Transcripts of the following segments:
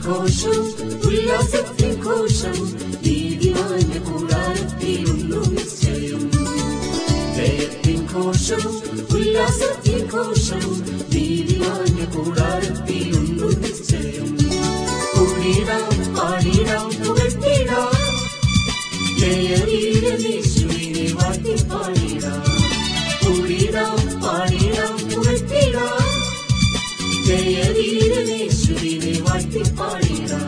ഘോഷം ഉല്ലാസത്തിൻ ഘോഷം നീതിമാന്റെ കൂടാരത്തിലുള്ളു നിശ്ചയം. ജയത്തിൻ ഘോഷം ഉല്ലാസത്തിൻ ഘോഷം നീതിമാന്റെ കൂടാരത്തിലുള്ളു നിശ്ചയം. കൂടിടാം പാടിടാം പുകഴ്ത്തിടാം ജയവീരനേശുവിനെ വാഴ്ത്തി പാടിടാം. കൂടിടാം പാടിടാം പുകഴ്ത്തിടാം ജയവീരനേശുവിനെ വാഴ്ത്തി പാടിടാം.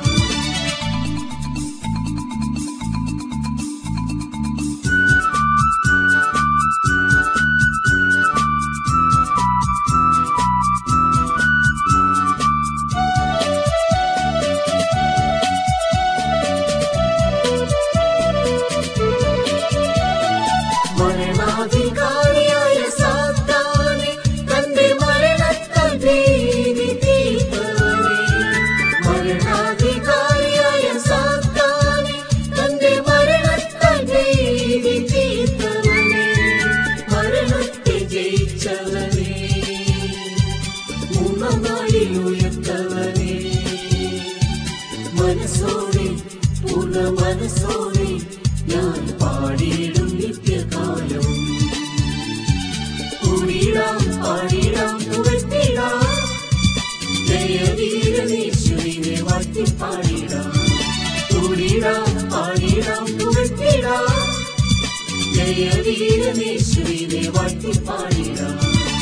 മരണാധികാരിയായ സാത്താനെ തന്റെ മരണത്താൽ ഭീതി തീർത്തവനെ. മരണാധികാരിയായ സാത്താനെ തന്റെ മരണത്താൽ ഭീതി തീർത്തവനെ. മരണത്തെ ജയിച്ചവനെ മൂന്നാം നാളിൽ ഉയർത്തവനെ. മനസ്സോടെ പൂർണ്ണ മനസ്സോടെ ഞാൻ പാടിയിടും നിത്യകാലം. കൂടിടാം പാടിടാം പുകഴ്ത്തിടാം ജയവീരനേശുവിനെ വാഴ്ത്തി പാടിടാം. കൂടിടാം പാടിടാം പുകഴ്ത്തിടാം ജയവീരനേശുവിനെ വാഴ്ത്തി പാടിടാം.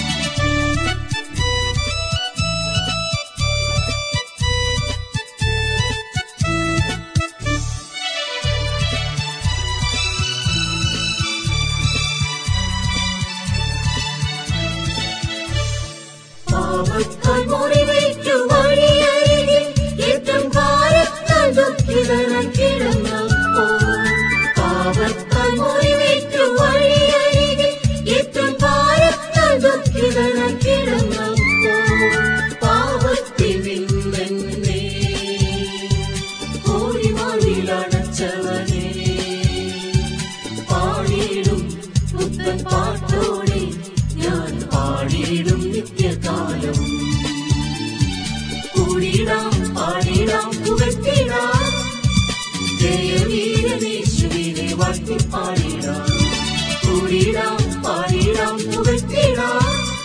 പാപത്താൽ മുറിവേറ്റു വഴിയരികിൽ ഏറ്റം ഭാരത്താൽ ദുഃഖിതനായി കിടന്നപ്പോൾ. പാപത്താൽ മുറിവേറ്റു വഴിയരികിൽ ഏറ്റം ഭാരത്താൽ ദുഃഖിതനായി കിടന്നപ്പോൾ. പാപത്തിൽ നിന്നെന്നെ കോരിമാറിലടച്ചവനെ പാടിയിടും പുത്തൻ പാട്ടോടെ ഞാൻ പാടിയിടും നിത്യകാലം. കൂടിടാം പാടിടാം പുകഴ്ത്തിടാം ജയവീരനേശുവിനെ വാഴ്ത്തി പാടിടാം. കൂടിടാം പാടിടാം പുകഴ്ത്തിടാം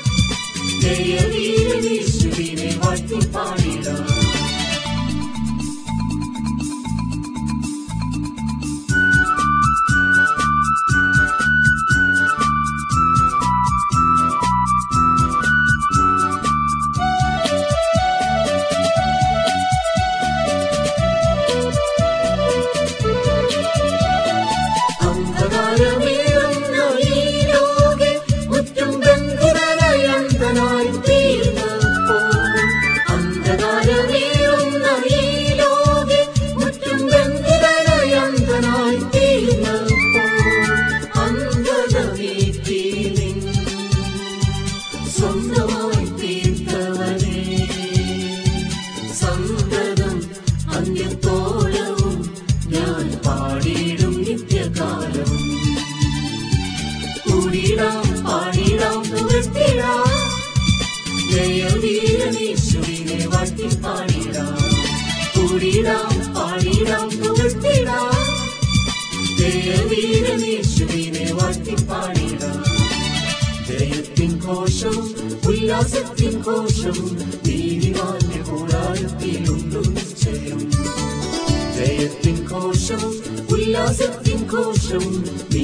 ജയവീരനേശുവിനെ വാഴ്ത്തി പാടിടാം. സ്വന്തമായി തീർത്തവനെ സന്തതം അന്ത്യത്തോളവും ഞാൻ പാടിയിടും നിത്യകാലം. കൂടിടാം പാടിടാം പുകഴ്ത്തിടാം ജയവീരനേശുവിനെ വാഴ്ത്തി പാടിടാം. കൂടിടാം പാടിടാം പുകഴ്ത്തിടാം ജയവീരനേശുവിനെ വാഴ്ത്തി പാടിടാം. ജയത്തിൻ ഘോഷം ഉല്ലാസത്തിൻ ഘോഷം നീതിമാന്റെ കൂടാരത്തിലുണ്ടു നിശ്ചയം. ജയത്തിൻ ഘോഷം ഉല്ലാസത്തിൻ ഘോഷം